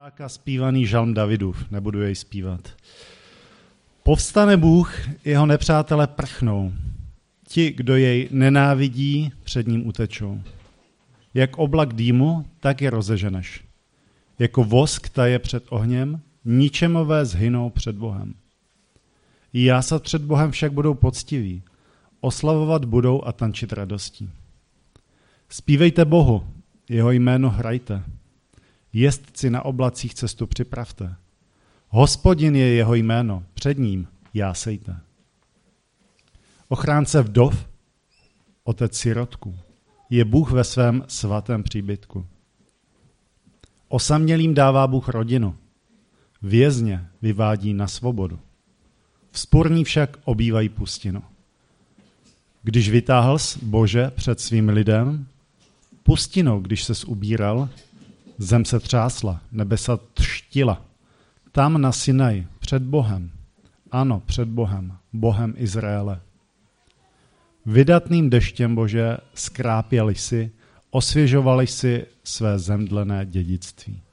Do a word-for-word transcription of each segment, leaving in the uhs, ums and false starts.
A zpívaný žalm Davidův, nebudu jej zpívat. Povstane Bůh, jeho nepřátelé prchnou. Ti, kdo jej nenávidí, před ním utečou. Jak oblak dýmu, tak je rozeženeš. Jako vosk taje před ohněm, ničemové zhynou před Bohem. Jásat před Bohem však budou poctiví, oslavovat budou a tančit radostí. Zpívejte Bohu, jeho jméno hrajte. Jezdci na oblacích cestu připravte. Hospodin je jeho jméno, před ním jásejte. Ochránce vdov, otec sirotků, je Bůh ve svém svatém příbytku. Osamělým dává Bůh rodinu, vězně vyvádí na svobodu. Vzpurní však obývají pustinu. Když vytáhl jsi, Bože, před svým lidem, pustinou, když ses ubíral, zem se třásla, nebesa třtila. Tam na Sinaj, před Bohem, ano, před Bohem, Bohem Izraele. Vydatným deštěm, Bože, skrápěli si, osvěžovali si své zemdlené dědictví.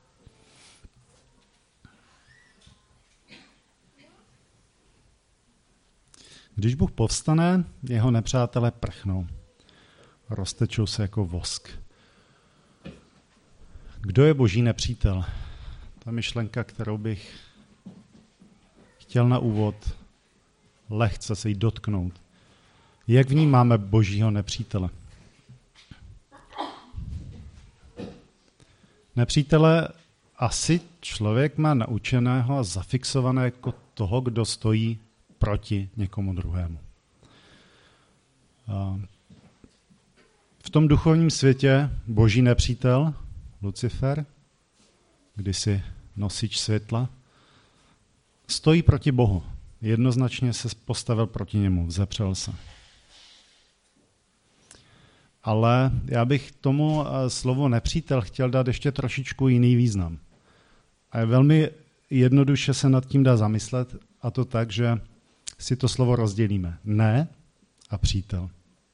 Když Bůh povstane, jeho nepřátelé prchnou. Roztečou se jako vosk. Kdo je boží nepřítel? To je myšlenka, kterou bych chtěl na úvod lehce se jí dotknout. Jak vnímáme božího nepřítele? Nepřítele asi člověk má naučeného a zafixované jako toho, kdo stojí proti někomu druhému. V tom duchovním světě boží nepřítel, Lucifer, kdysi nosič světla, stojí proti Bohu. Jednoznačně se postavil proti němu, vzepřel se. Ale já bych tomu slovo nepřítel chtěl dát ještě trošičku jiný význam. A je velmi jednoduše se nad tím dá zamyslet, a to tak, že si to slovo rozdělíme. Ne a přítel.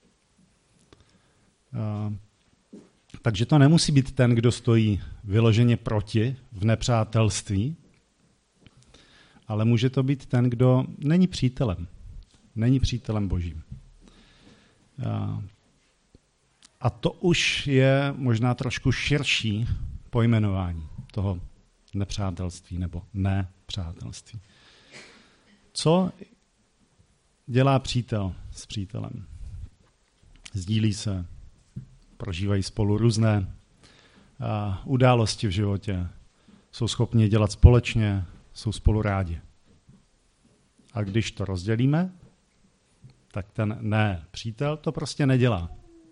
Takže to nemusí být ten, kdo stojí vyloženě proti v nepřátelství, ale může to být ten, kdo není přítelem. Není přítelem božím. A to už je možná trošku širší pojmenování toho nepřátelství nebo nepřátelství. Co dělá přítel s přítelem? Sdílí se, prožívají spolu různé uh, události v životě, jsou schopni dělat společně, jsou spolu rádi. A když to rozdělíme, tak ten ne přítel to prostě nedělá.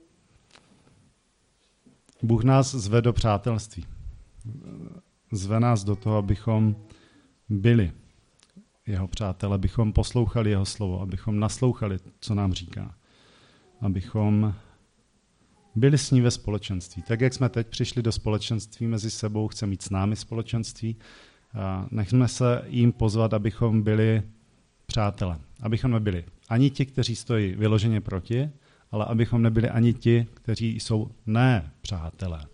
Bůh nás zve do přátelství. Zve nás do toho, abychom byli jeho přátelé, abychom poslouchali jeho slovo, abychom naslouchali, co nám říká. Abychom byli s ní ve společenství. Tak, jak jsme teď přišli do společenství mezi sebou, chce mít s námi společenství, nechme se jim pozvat, abychom byli přátelé. Abychom nebyli ani ti, kteří stojí vyloženě proti, ale abychom nebyli ani ti, kteří jsou ne přátelé.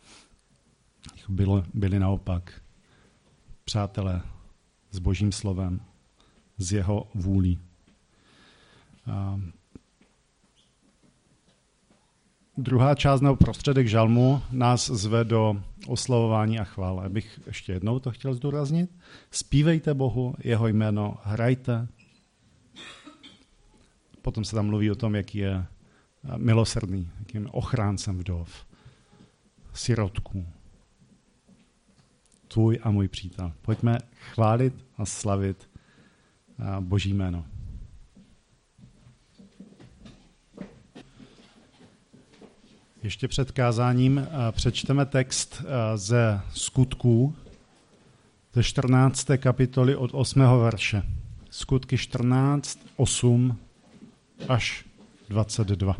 Bylo, byli naopak přátelé s božím slovem, z jeho vůlí. A druhá část nebo prostředek žalmu nás zve do oslavování a chvály. Já bych ještě jednou to chtěl zdůraznit. Zpívejte Bohu, jeho jméno, hrajte. Potom se tam mluví o tom, jaký je milosrdný, jakým ochráncem vdov, sirotků. Tvůj a můj přítel. Pojďme chválit a slavit boží jméno. Ještě před kázáním přečteme text ze Skutků, ze čtrnácté kapitoly od osmého verše. Skutky čtrnáct, osm až dvacet dva.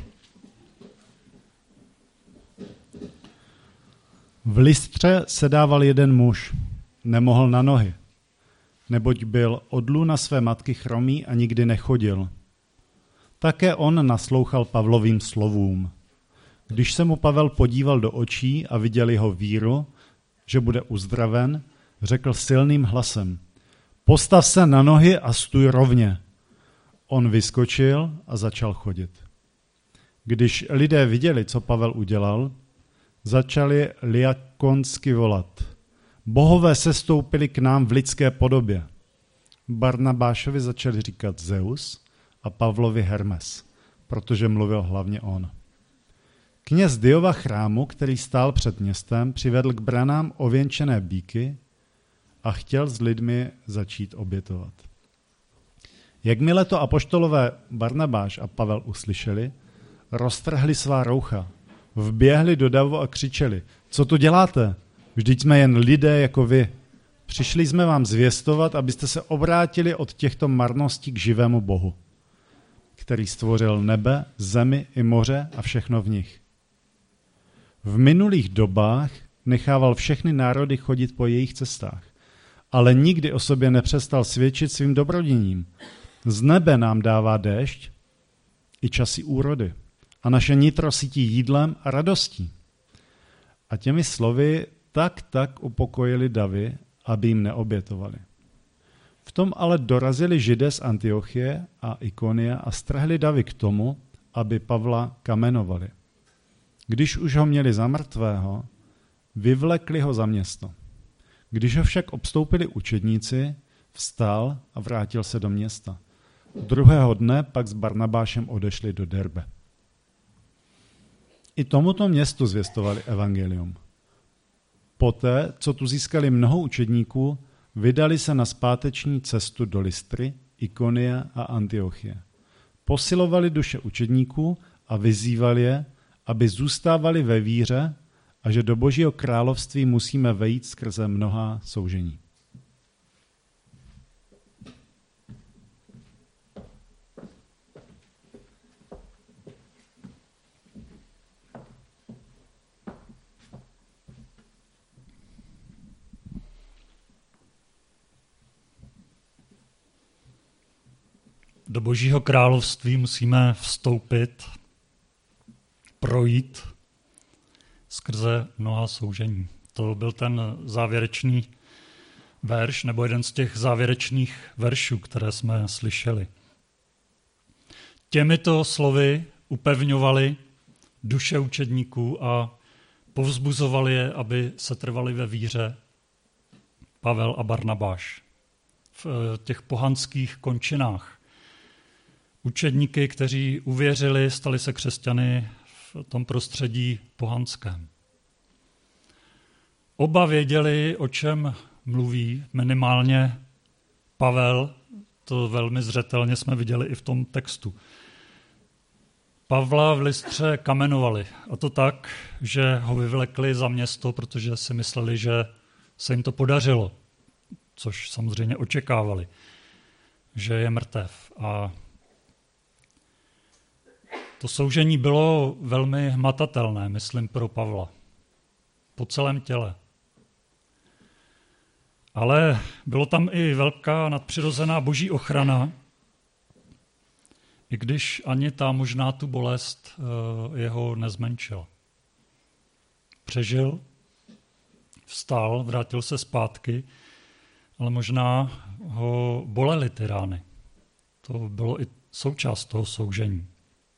V Lystře sedával jeden muž, nemohl na nohy, neboť byl od lůna své matky chromý a nikdy nechodil. Také on naslouchal Pavlovým slovům. Když se mu Pavel podíval do očí a viděl jeho víru, že bude uzdraven, řekl silným hlasem: Postav se na nohy a stůj rovně. On vyskočil a začal chodit. Když lidé viděli, co Pavel udělal, začali liakonsky volat: Bohové sestoupili k nám v lidské podobě. Barnabášovi začali říkat Zeus a Pavlovi Hermes, protože mluvil hlavně on. Kněz Diova chrámu, který stál před městem, přivedl k branám ověnčené býky a chtěl s lidmi začít obětovat. Jakmile to apoštolové Barnabáš a Pavel uslyšeli, roztrhli svá roucha, vběhli do davu a křičeli: Co tu děláte? Vždyť jsme jen lidé jako vy. Přišli jsme vám zvěstovat, abyste se obrátili od těchto marností k živému Bohu, který stvořil nebe, zemi i moře a všechno v nich. V minulých dobách nechával všechny národy chodit po jejich cestách, ale nikdy o sobě nepřestal svědčit svým dobrodiním. Z nebe nám dává déšť i časy úrody a naše nitro sytí jídlem a radostí. A těmi slovy tak tak upokojili davy, aby jim neobětovali. V tom ale dorazili Židé z Antiochie a Ikonia a strhli davy k tomu, aby Pavla kamenovali. Když už ho měli za mrtvého, vyvlekli ho za město. Když ho však obstoupili učedníci, vstal a vrátil se do města. Druhého dne pak s Barnabášem odešli do Derbe. I tomuto městu zvěstovali evangelium. Poté, co tu získali mnoho učedníků, vydali se na zpáteční cestu do Lystry, Ikonia a Antiochie. Posilovali duše učedníků a vyzývali je, aby zůstávali ve víře a že do Božího království musíme vejít skrze mnohá soužení. Do Božího království musíme vstoupit, projít skrze mnoha soužení. To byl ten závěrečný verš, nebo jeden z těch závěrečných veršů, které jsme slyšeli. Těmito slovy upevňovali duše učedníků a povzbuzovali je, aby se trvali ve víře Pavel a Barnabáš v těch pohanských končinách. Učedníky, kteří uvěřili, stali se křesťany v tom prostředí pohanském. Oba věděli, o čem mluví, minimálně Pavel, to velmi zřetelně jsme viděli i v tom textu. Pavla v Lystře kamenovali, a to tak, že ho vyvlekli za město, protože si mysleli, že se jim to podařilo, což samozřejmě očekávali, že je mrtev. A to soužení bylo velmi hmatatelné, myslím, pro Pavla. Po celém těle. Ale bylo tam i velká nadpřirozená boží ochrana, i když ani ta možná tu bolest jeho nezmenšila. Přežil, vstal, vrátil se zpátky, ale možná ho bolely ty rány. To bylo i součást toho soužení.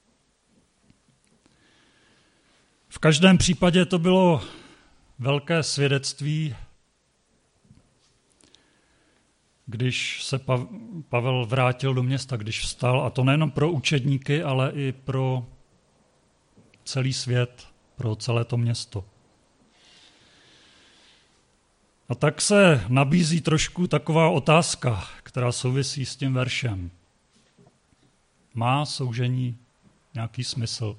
V každém případě to bylo velké svědectví, když se Pavel vrátil do města, když vstal, a to nejenom pro učedníky, ale i pro celý svět, pro celé to město. A tak se nabízí trošku taková otázka, která souvisí s tím veršem. Má soužení nějaký smysl?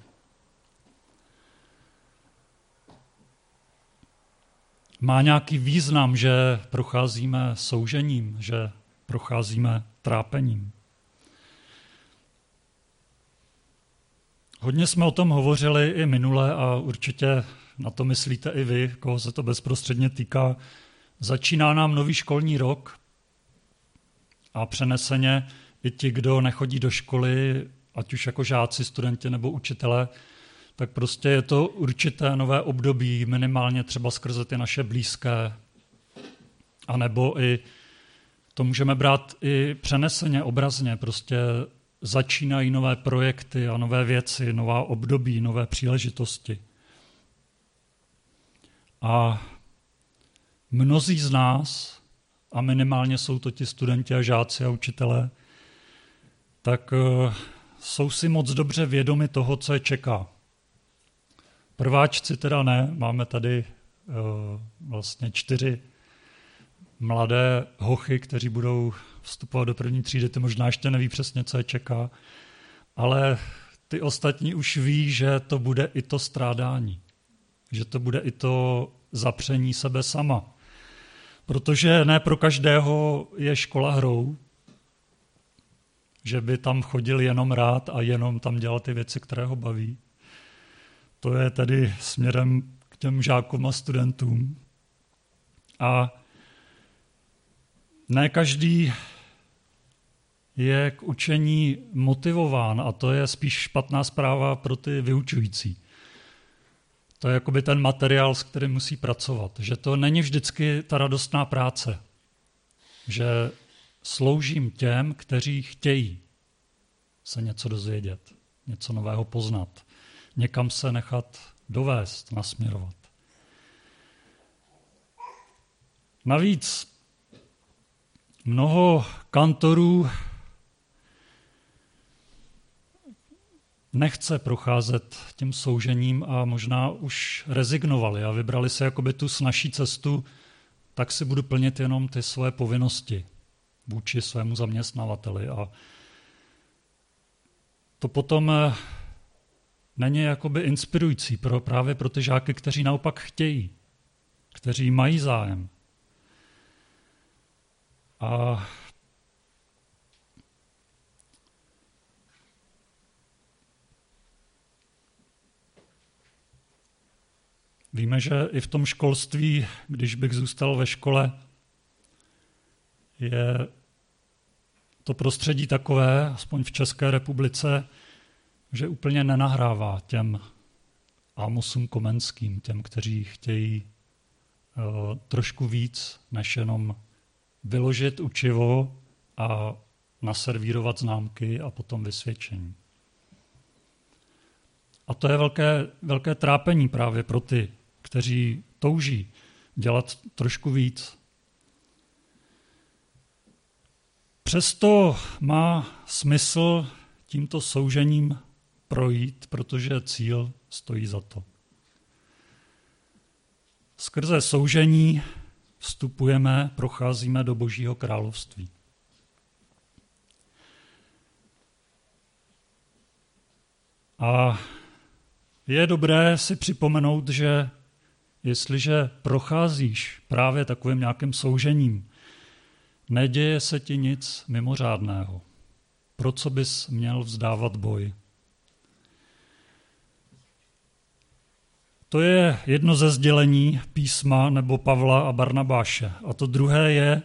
Má nějaký význam, že procházíme soužením, že procházíme trápením. Hodně jsme o tom hovořili i minule a určitě na to myslíte i vy, koho se to bezprostředně týká. Začíná nám nový školní rok a přeneseně i ti, kdo nechodí do školy, ať už jako žáci, studenti nebo učitelé, tak prostě je to určité nové období, minimálně třeba skrze ty naše blízké. A nebo i to můžeme brát i přeneseně, obrazně, prostě začínají nové projekty a nové věci, nová období, nové příležitosti. A mnozí z nás, a minimálně jsou to ti studenti a žáci a učitelé, tak uh, jsou si moc dobře vědomi toho, co je čeká. Prváčci teda ne, máme tady uh, vlastně čtyři mladé hochy, kteří budou vstupovat do první třídy, ty možná ještě neví přesně, co je čeká, ale ty ostatní už ví, že to bude i to strádání, že to bude i to zapření sebe sama. Protože ne pro každého je škola hrou, že by tam chodil jenom rád a jenom tam dělal ty věci, které ho baví. To je tedy směrem k těm žákům a studentům. A ne každý je k učení motivován a to je spíš špatná zpráva pro ty vyučující. To je jakoby ten materiál, s kterým musí pracovat. Že to není vždycky ta radostná práce. Že sloužím těm, kteří chtějí se něco dozvědět, něco nového poznat, někam se nechat dovést, nasměrovat. Navíc mnoho kantorů nechce procházet tím soužením a možná už rezignovali a vybrali se jakoby tu snazší cestu, tak si budu plnit jenom ty svoje povinnosti vůči svému zaměstnavateli. A to potom není jakoby inspirující pro, právě pro ty žáky, kteří naopak chtějí, kteří mají zájem. A víme, že i v tom školství, když bych zůstal ve škole, je to prostředí takové, aspoň v České republice, že úplně nenahrává těm Amosům Komenským, těm, kteří chtějí uh, trošku víc, než jenom vyložit učivo a naservírovat známky a potom vysvědčení. A to je velké, velké trápení právě pro ty, kteří touží dělat trošku víc. Přesto má smysl tímto soužením projít, protože cíl stojí za to. Skrze soužení vstupujeme, procházíme do Božího království. A je dobré si připomenout, že jestliže procházíš právě takovým nějakým soužením, neděje se ti nic mimořádného. Pro co bys měl vzdávat boj? To je jedno ze sdělení písma nebo Pavla a Barnabáše. A to druhé je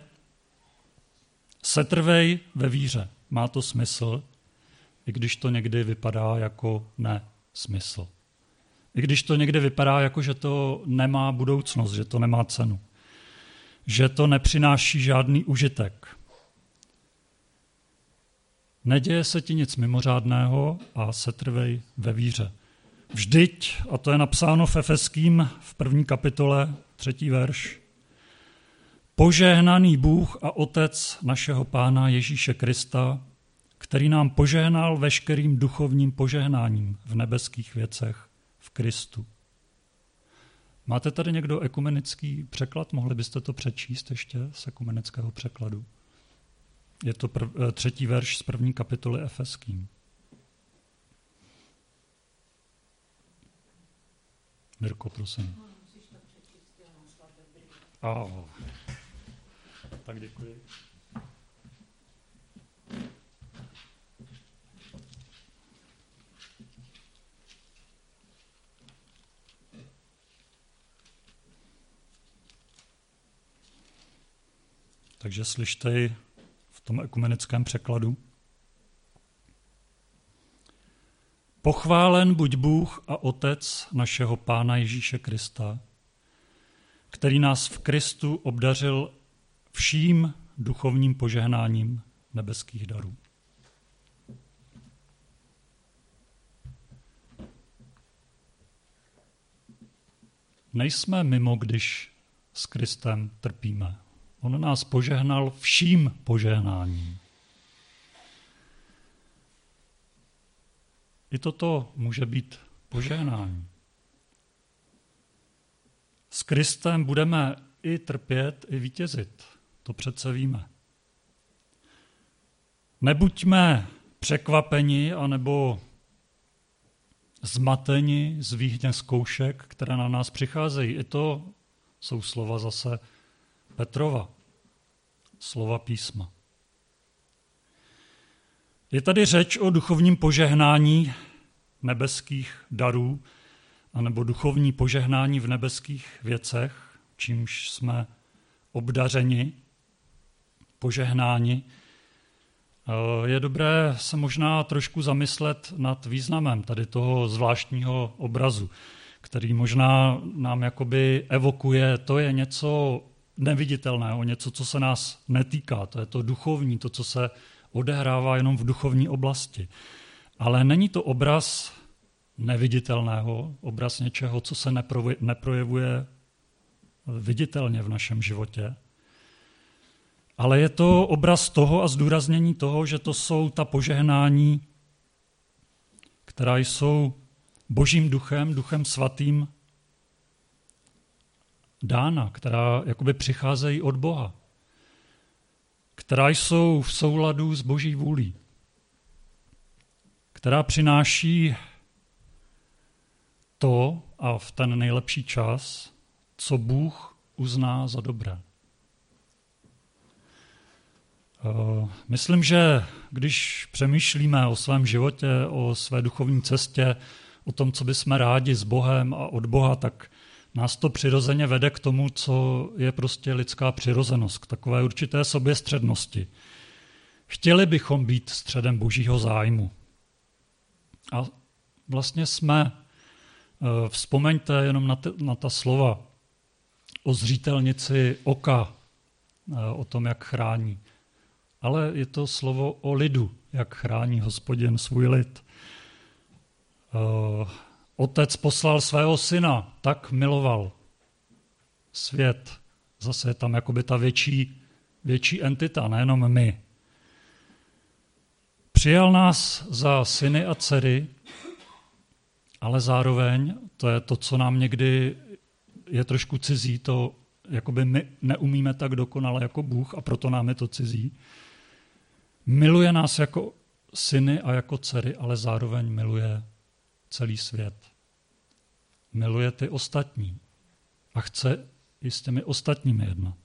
setrvej ve víře. Má to smysl, i když to někdy vypadá jako nesmysl. I když to někdy vypadá jako, že to nemá budoucnost, že to nemá cenu. Že to nepřináší žádný užitek. Neděje se ti nic mimořádného a setrvej ve víře. Vždyť, a to je napsáno v Efeským v první kapitole, třetí verš, požehnaný Bůh a Otec našeho Pána Ježíše Krista, který nám požehnal veškerým duchovním požehnáním v nebeských věcech v Kristu. Máte tady někdo ekumenický překlad? Mohli byste to přečíst ještě z ekumenického překladu? Je to prv, třetí verš z první kapitoly Efeským. Mirko, prosím. A, tak děkuji. Takže slyšte v tom ekumenickém překladu. Pochválen buď Bůh a Otec našeho Pána Ježíše Krista, který nás v Kristu obdařil vším duchovním požehnáním nebeských darů. Nejsme mimo, když s Kristem trpíme. On nás požehnal vším požehnáním. I toto může být požehnání. S Kristem budeme i trpět, i vítězit. To přece víme. Nebuďme překvapeni anebo zmateni z výhně zkoušek, které na nás přicházejí. I to jsou slova zase Petrova, slova písma. Je tady řeč o duchovním požehnání nebeských darů, anebo duchovní požehnání v nebeských věcech, čímž jsme obdařeni, požehnáni. Je dobré se možná trošku zamyslet nad významem tady toho zvláštního obrazu, který možná nám jakoby evokuje, to je něco neviditelného, něco, co se nás netýká, to je to duchovní, to, co se odehrává jenom v duchovní oblasti. Ale není to obraz neviditelného, obraz něčeho, co se neprojevuje viditelně v našem životě, ale je to obraz toho a zdůraznění toho, že to jsou ta požehnání, která jsou Božím duchem, duchem svatým dána, která jakoby přicházejí od Boha, která jsou v souladu s Boží vůlí, která přináší to a v ten nejlepší čas, co Bůh uzná za dobré. Myslím, že když přemýšlíme o svém životě, o své duchovní cestě, o tom, co bychom rádi s Bohem a od Boha, tak nás to přirozeně vede k tomu, co je prostě lidská přirozenost, k takové určité soběstřednosti. Chtěli bychom být středem Božího zájmu. A vlastně jsme, vzpomeňte jenom na, t- na ta slova o zřetelnici oka, o tom, jak chrání. Ale je to slovo o lidu, jak chrání Hospodin svůj lid. Otec poslal svého syna, tak miloval svět. Zase je tam jakoby ta větší, větší entita, nejenom my. Přijal nás za syny a dcery, ale zároveň, to je to, co nám někdy je trošku cizí, to jakoby my neumíme tak dokonale jako Bůh a proto nám je to cizí. Miluje nás jako syny a jako dcery, ale zároveň miluje celý svět. Miluje ty ostatní a chce i s těmi ostatními jednat.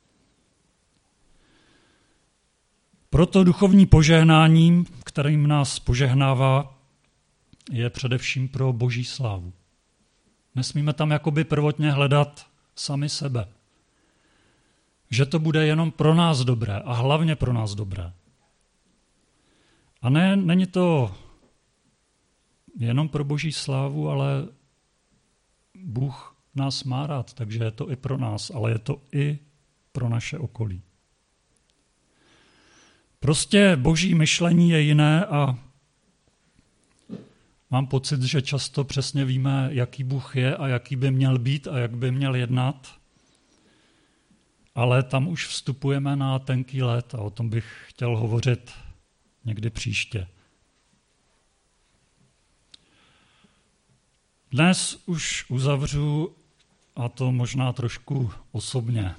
Proto duchovní požehnání, kterým nás požehnává, je především pro Boží slávu. Nesmíme tam jakoby prvotně hledat sami sebe. Že to bude jenom pro nás dobré a hlavně pro nás dobré. A ne, není to jenom pro Boží slávu, ale Bůh nás má rád, takže je to i pro nás, ale je to i pro naše okolí. Prostě Boží myšlení je jiné a mám pocit, že často přesně víme, jaký Bůh je a jaký by měl být a jak by měl jednat, ale tam už vstupujeme na tenký led a o tom bych chtěl hovořit někdy příště. Dnes už uzavřu, a to možná trošku osobně.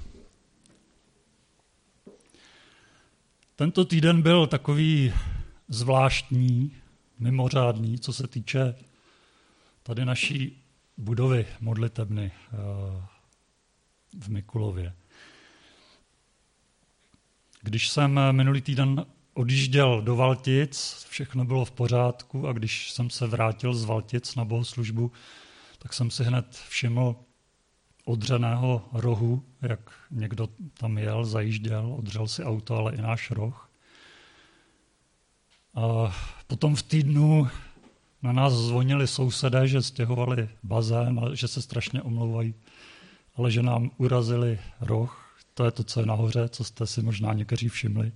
Tento týden byl takový zvláštní, mimořádný, co se týče tady naší budovy modlitebny v Mikulově. Když jsem minulý týden odjížděl do Valtic, všechno bylo v pořádku a když jsem se vrátil z Valtic na bohoslužbu, tak jsem si hned všiml odřeného rohu, jak někdo tam jel, zajížděl, odřel si auto, ale i náš roh. A potom v týdnu na nás zvonili sousedé, že stěhovali bazén, že se strašně omlouvají, ale že nám urazili roh. To je to, co je nahoře, co jste si možná někteří všimli.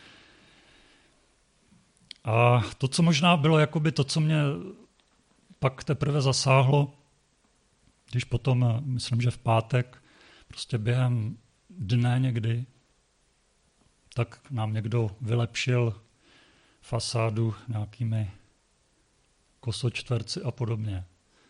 A to, co možná bylo jakoby to, co mě pak teprve zasáhlo, když potom, myslím, že v pátek, prostě během dne někdy, tak nám někdo vylepšil fasádu nějakými kosočtverci a podobně.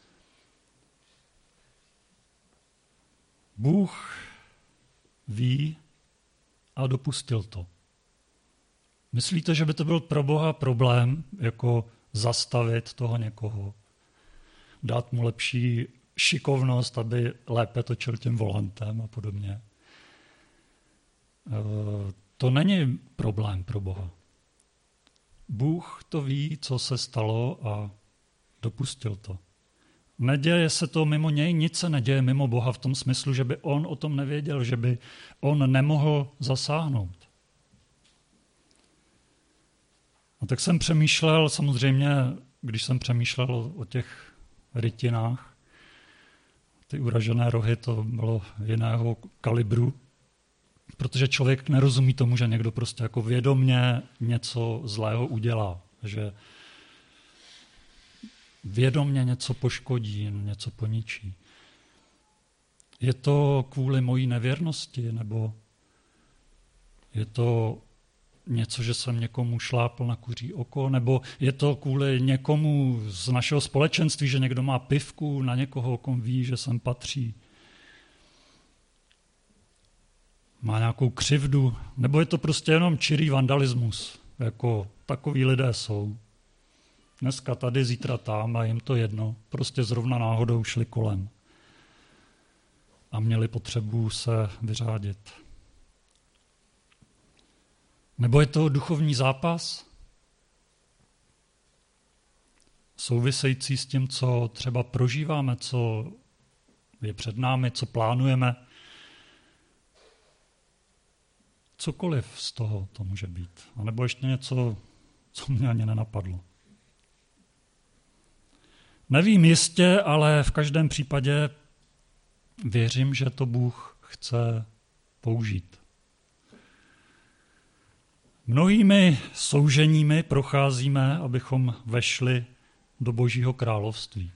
Bůh ví a dopustil to. Myslíte, že by to byl pro Boha problém, jako zastavit toho někoho, dát mu lepší šikovnost, aby lépe točil tím volantem a podobně? To není problém pro Boha. Bůh to ví, co se stalo a dopustil to. Neděje se to mimo něj, nic se neděje mimo Boha v tom smyslu, že by on o tom nevěděl, že by on nemohl zasáhnout. A tak jsem přemýšlel, samozřejmě, když jsem přemýšlel o těch rytinách, ty uražené rohy, to bylo jiného kalibru, protože člověk nerozumí tomu, že někdo prostě jako vědomně něco zlého udělá, že vědomně něco poškodí, něco poničí. Je to kvůli mojí nevěrnosti, nebo je to něco, že jsem někomu šlápl na kuří oko, nebo je to kvůli někomu z našeho společenství, že někdo má pivku na někoho, kom ví, že sem patří. Má nějakou křivdu, nebo je to prostě jenom čirý vandalismus, jako takoví lidé jsou. Dneska tady, zítra tam a jim to jedno, prostě zrovna náhodou šli kolem a měli potřebu se vyřádit. Nebo je to duchovní zápas, související s tím, co třeba prožíváme, co je před námi, co plánujeme. Cokoliv z toho to může být. A nebo ještě něco, co mě ani nenapadlo. Nevím jistě, ale v každém případě věřím, že to Bůh chce použít. Mnohými souženími procházíme, abychom vešli do Božího království.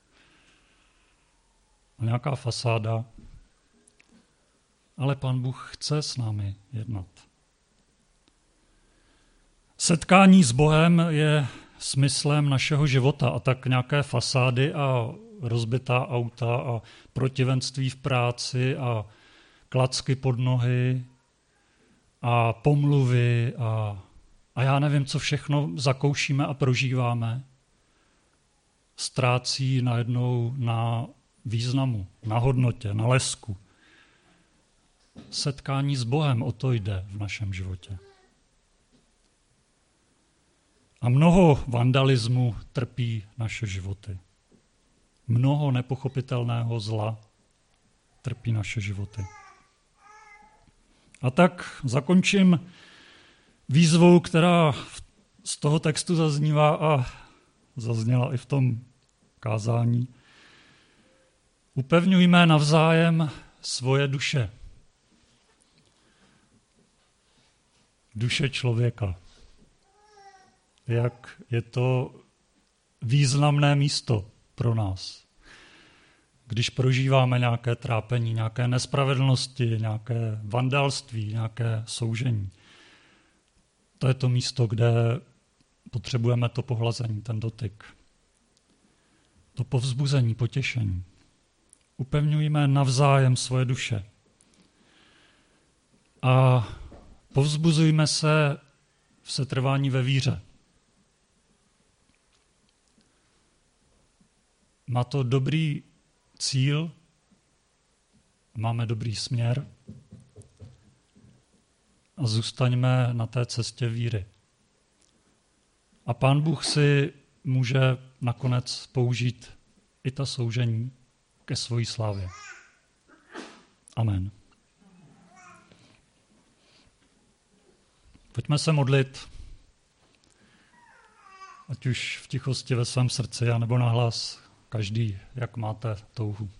Nějaká fasáda, ale Pán Bůh chce s námi jednat. Setkání s Bohem je smyslem našeho života a tak nějaké fasády a rozbitá auta a protivenství v práci a klacky pod nohy a pomluvy a, a já nevím, co všechno zakoušíme a prožíváme, ztrácí najednou na významu, na hodnotě, na lesku. Setkání s Bohem, o to jde v našem životě. A mnoho vandalismu trpí naše životy. Mnoho nepochopitelného zla trpí naše životy. A tak zakončím výzvou, která z toho textu zaznívá a zazněla i v tom kázání. Upevňujme navzájem svoje duše. Duše člověka. Jak je to významné místo pro nás. Když prožíváme nějaké trápení, nějaké nespravedlnosti, nějaké vandalství, nějaké soužení. To je to místo, kde potřebujeme to pohlazení, ten dotyk. To povzbuzení, potěšení. Upevňujme navzájem svoje duše. A povzbuzujme se v setrvání ve víře. Má to dobrý cíl, máme dobrý směr a zůstaňme na té cestě víry. A Pán Bůh si může nakonec použít i ta soužení ke svojí slávě. Amen. Pojďme se modlit, ať už v tichosti ve svém srdci, anebo nahlas, každý, jak máte touhu.